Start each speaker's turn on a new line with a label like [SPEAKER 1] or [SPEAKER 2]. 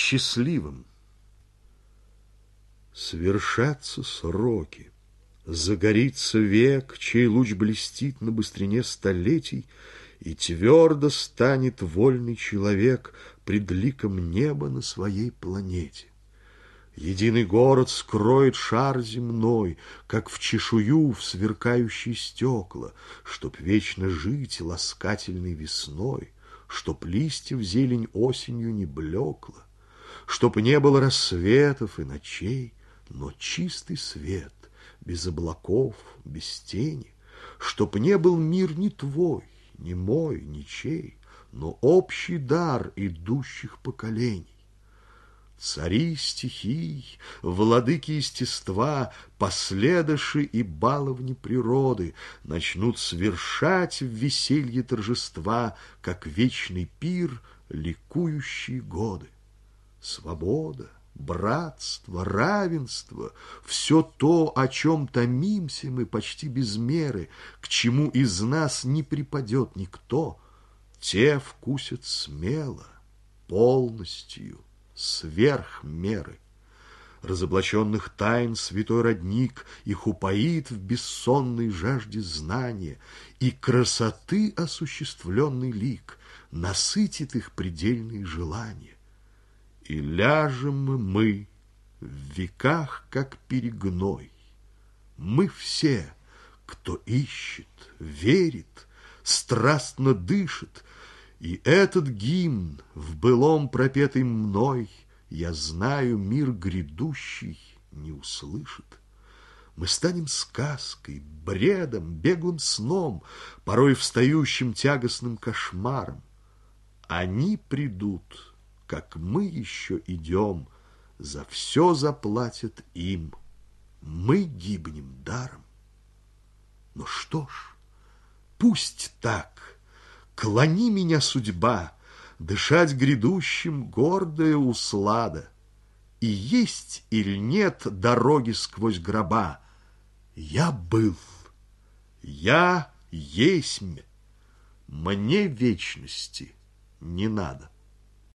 [SPEAKER 1] счастливым. Свершатся сроки, загорится век, чей луч блестит на быстрине столетий, и твердо станет вольный человек пред ликом неба на своей планете. Единый город скроет шар земной, как в чешую в сверкающие стекла, чтоб вечно жить ласкательной весной, чтоб листьев зелень осенью не блекла, чтоб не было рассветов и ночей, но чистый свет, без облаков, без тени, чтоб не был мир ни твой, ни мой, ничей, но общий дар идущих поколений. Цари стихий, владыки естества, последыши и баловни природы начнут свершать в веселье торжества, как вечный пир, ликующие годы. Свобода, братство, равенство — все то, о чем томимся мы почти без меры, к чему из нас не припадет никто, те вкусят смело, полностью, сверх меры. Разоблаченных тайн святой родник их упоит в бессонной жажде знания, и красоты осуществленный лик насытит их предельные желания. И ляжем мы в веках, как перегной. Мы все, кто ищет, верит, страстно дышит, и этот гимн, в былом пропетый мной, я знаю, мир грядущий не услышит. Мы станем сказкой, бредом, беглым сном, порой встающим тягостным кошмаром. Они придут, как мы еще идем, за все заплатят им. Мы гибнем даром. Но что ж, пусть так. Клони меня, судьба, дышать грядущим гордая услада. И есть или нет дороги сквозь гроба, я был, я есмь, мне вечности не надо.